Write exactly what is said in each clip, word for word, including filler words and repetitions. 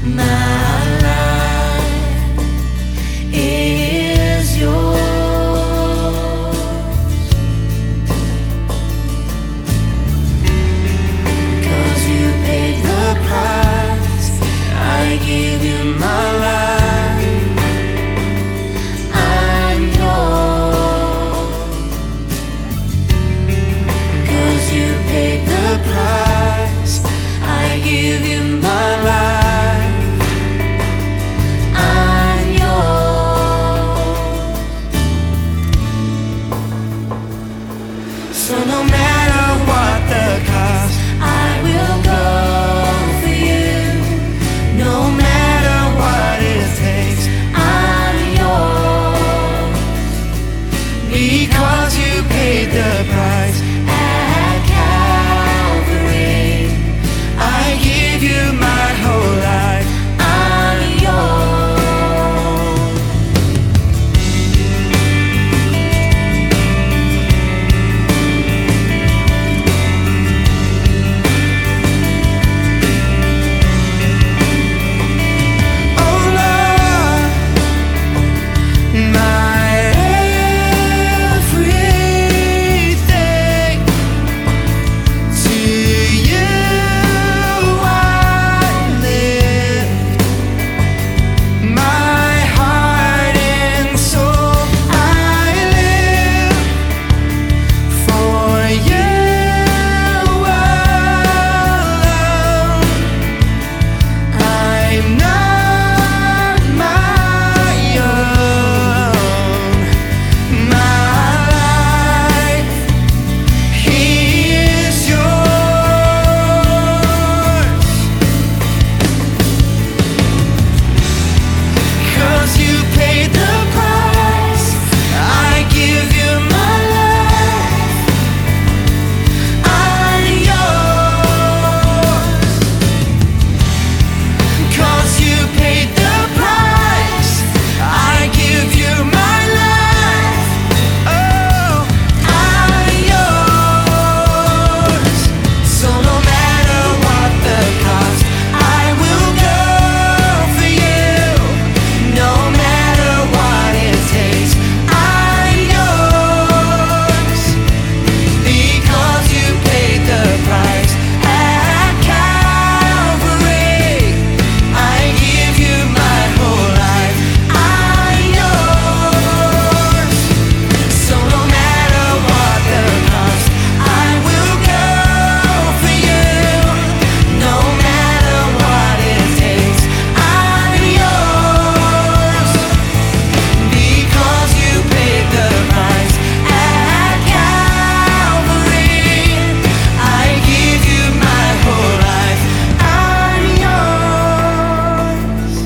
My life is yours, 'cause you paid the price. I give you my life. I'm yours, 'cause you paid the price. I give you my life. I'm yours. So no matter what the cost, I will go for you. No matter what it takes, I'm yours, because you paid the price at Calvary. I give you my whole life. I'm yours. Oh Lord, my everything, to you I live. My heart and soul I live for you alone. I'm not my own. My life is yours, 'cause you paid the price. I give you my life. I'm yours, 'cause you paid the price. I give you my life. Oh, I'm yours. So no matter what the cost, I will go for you. No matter what it takes, I'm yours, because you paid the price at Calvary. I give you my whole life. I'm yours. So no matter what the cost, I will go for you. No matter what it takes, I'm yours, because you paid the price at Calvary. I give you my whole life. I'm yours,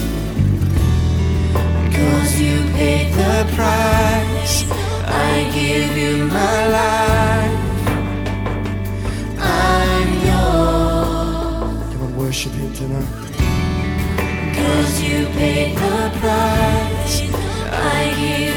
'cause you paid the price. I give you my life. I'm yours, Come on, worship Him tonight. 'cause you paid the price. I give